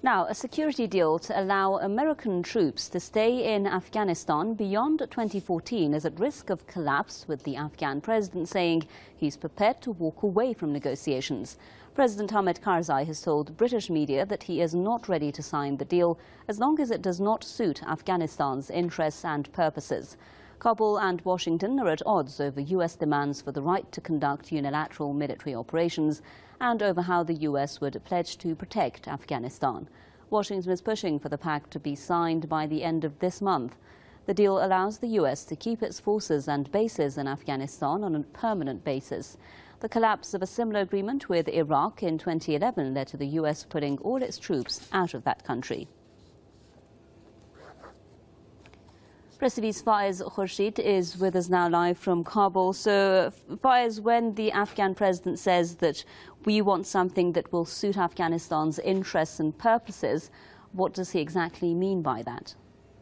Now, a security deal to allow American troops to stay in Afghanistan beyond 2014 is at risk of collapse, with the Afghan president saying he's prepared to walk away from negotiations. President Hamid Karzai has told British media that he is not ready to sign the deal as long as it does not suit Afghanistan's interests and purposes. Kabul and Washington are at odds over U.S. demands for the right to conduct unilateral military operations and over how the U.S. would pledge to protect Afghanistan. Washington is pushing for the pact to be signed by the end of this month. The deal allows the U.S. to keep its forces and bases in Afghanistan on a permanent basis. The collapse of a similar agreement with Iraq in 2011 led to the U.S. putting all its troops out of that country. Press TV's Faiz Khurshid is with us now live from Kabul. So, Faiz, when the Afghan president says that we want something that will suit Afghanistan's interests and purposes, what does he exactly mean by that?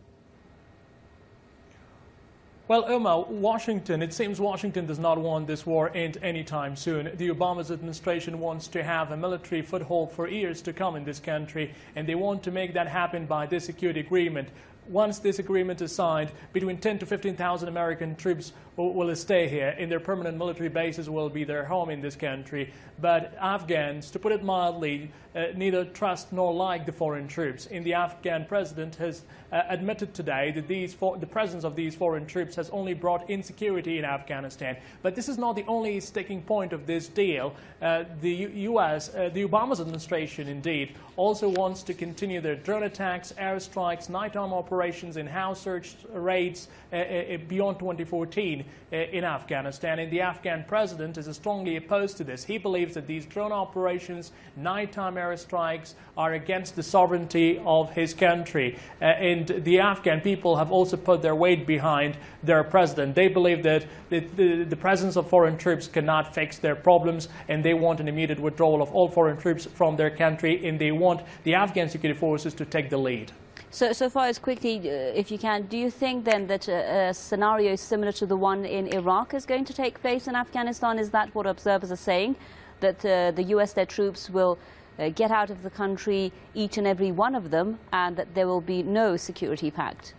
Well, Omar, it seems Washington does not want this war to end anytime soon. The Obama administration wants to have a military foothold for years to come in this country, and they want to make that happen by this security agreement. Once this agreement is signed, between 10,000 to 15,000 American troops will stay here, and their permanent military bases will be their home in this country. But Afghans, to put it mildly, neither trust nor like the foreign troops. And the Afghan president has admitted today that the presence of these foreign troops has only brought insecurity in Afghanistan. But this is not the only sticking point of this deal. The U.S., the Obama administration, indeed, also wants to continue their drone attacks, airstrikes, nighttime operations, and house search raids beyond 2014 in Afghanistan. And the Afghan president is strongly opposed to this. He believes that these drone operations, nighttime airstrikes, are against the sovereignty of his country. And the Afghan people have also put their weight behind their president. They believe that the presence of foreign troops cannot fix their problems, and they want an immediate withdrawal of all foreign troops from their country, and they want the Afghan security forces to take the lead. So far as quickly, if you can, do you think then that a scenario similar to the one in Iraq is going to take place in Afghanistan? Is that what observers are saying, that the U.S., their troops will get out of the country, each and every one of them, and that there will be no security pact?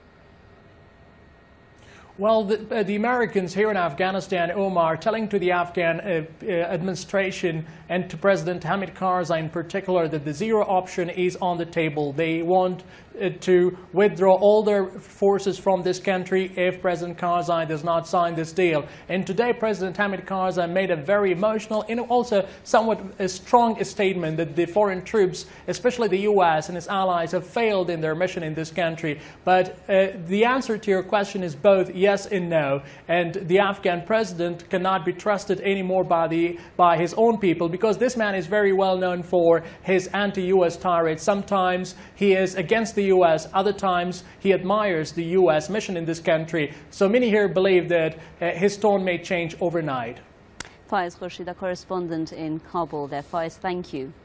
Well, the Americans here in Afghanistan, Omar, telling to the Afghan administration and to President Hamid Karzai in particular that the zero option is on the table. They want to withdraw all their forces from this country if President Karzai does not sign this deal. And today, President Hamid Karzai made a very emotional and also somewhat a strong statement that the foreign troops, especially the U.S. and its allies, have failed in their mission in this country. But the answer to your question is both yes and no. And the Afghan president cannot be trusted anymore by his own people, because this man is very well known for his anti-U.S. tirades. Sometimes he is against the U.S., other times he admires the U.S. mission in this country. So many here believe that his tone may change overnight. Faiz Khurshid, a correspondent in Kabul there. Faiz, thank you.